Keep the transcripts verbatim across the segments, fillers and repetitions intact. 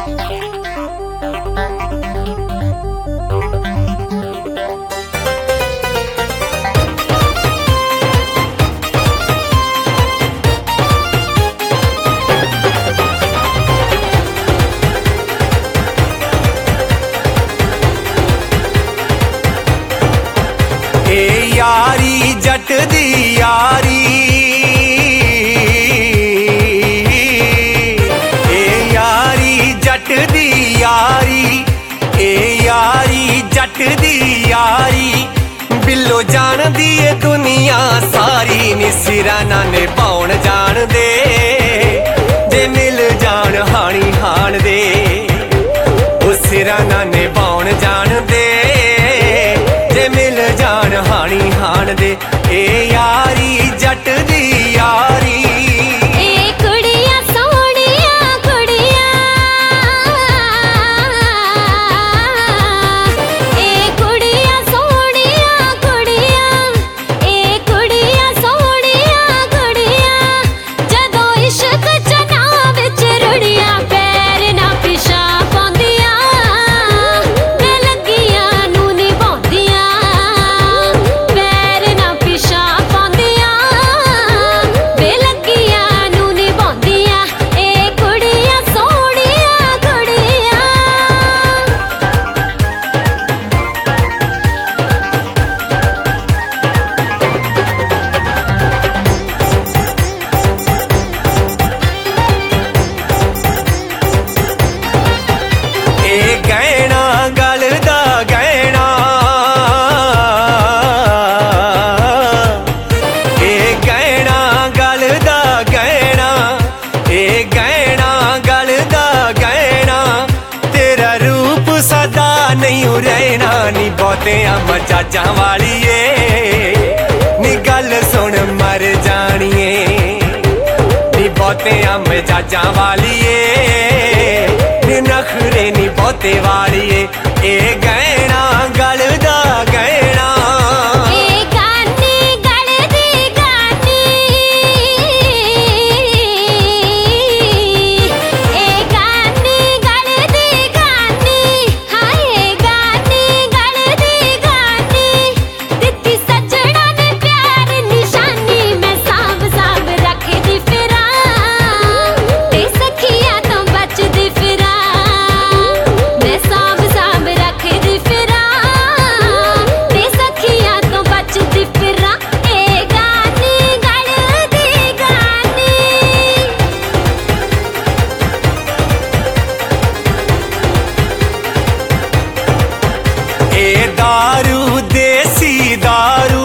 यारी जट दी यारी, ए यारी जट दी यारी, ए यारी जट दी यारी, बिल्लो जान दी ए दुनिया सारी, नी सिरा ना ने पाउण जान दे, जे मिल जान हानी हान दे, ओ सिरा ना ने पाउण जान दे, जे मिल जान हानी हान दे, ए यारी जट दी यारी। ए कुड़िया सोहणिया कुड़िया, ए कुड़िया सोहणिया कुड़िया, ए कुड़िया सोहणिया कुड़िया, जदों इश्क जना विच रुड़िया, पैर ना पिछा पाउंदियां, मैं लगियां नूं निभाउंदियां, पैर ना पिछा पाउंदियां, वे लगियां नूं निभाउंदियां, ए कुड़िया सोहणिया कुड़िया। ए गहना गल दा गहना, ए गहना गल दा गहना, ए गहना गल दा गहना, तेरा रूप सदा नहीं रहना, नी बहुतियां मजाजां वालीए, नी गल सुन मर जानिए, नी बहुतियां मजाजां वालीए, नी नखरे नी बहुते वालीए, ए गहना गल दा गहना। ए गानी गल दी गानी, ए गानी गल दी गानी, हाय गानी गल दी गानी, दित्ती सजना ने प्यार निशानी, मैं सांभ सांभ रखदी फिरां, ते सखियां तो बचदी फिरां, मैं सांभ सांभ रखदी फिरां, ते सखियां तो बचदी फिरां, ए गानी गल दी गानी। ए दारू देसी दारू,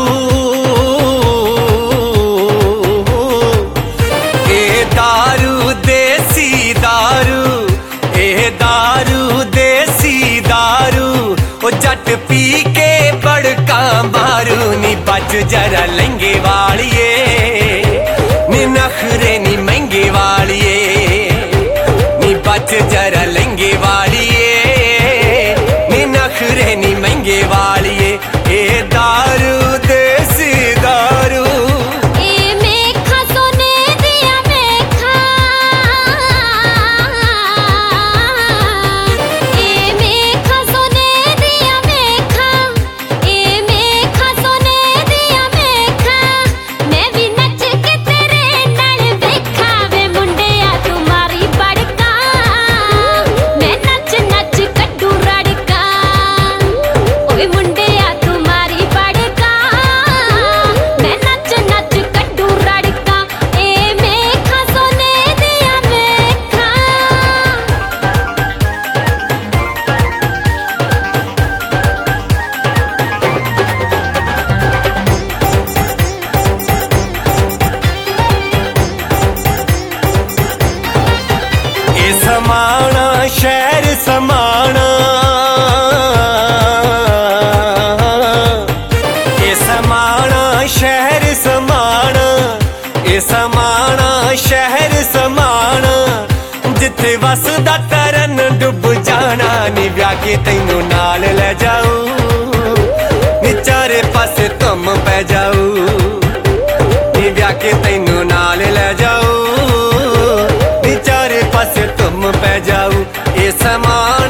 ए दारू देसी दारू, ए दारू देसी दारू, ओ जट पी के बड़का मारू, नी बच जरा लहंगे वालिए, नी नखरे नी महंगे वालिए, नी बच जरा लहंगे वालिए, नी नखरे नी महंगे वालिए, ए दारू देसी दारू। ए मेखा सोने दिया मेखा, ए मेखा सोने दिया मेखा, ए मेखा सोने दिया मेखा, मैं भी नच के तेरे नाल वेखा, वे मुंडिया तुम्हारी बड़का, मैं नच नच कड्डू रड़का, ओए मुंडिया तुम्हारी बड़का, मैं नच नच कड्डू रड़का, ए मेखा सोने दिया मेखा। ए समाना शहर समाना, ए समाना शहर समाना, ए समाना शहर समाना, जिथे वसदा तरन डुब जाना, नी ब्याह के तैनू नाल ले जाऊं, नी चारे पासे तुम पै जाऊं, नी ब्याह के तैनू नाल ले जाऊं, नी चारे पासे तुम पै जाऊं, ए ਸਮਾਨ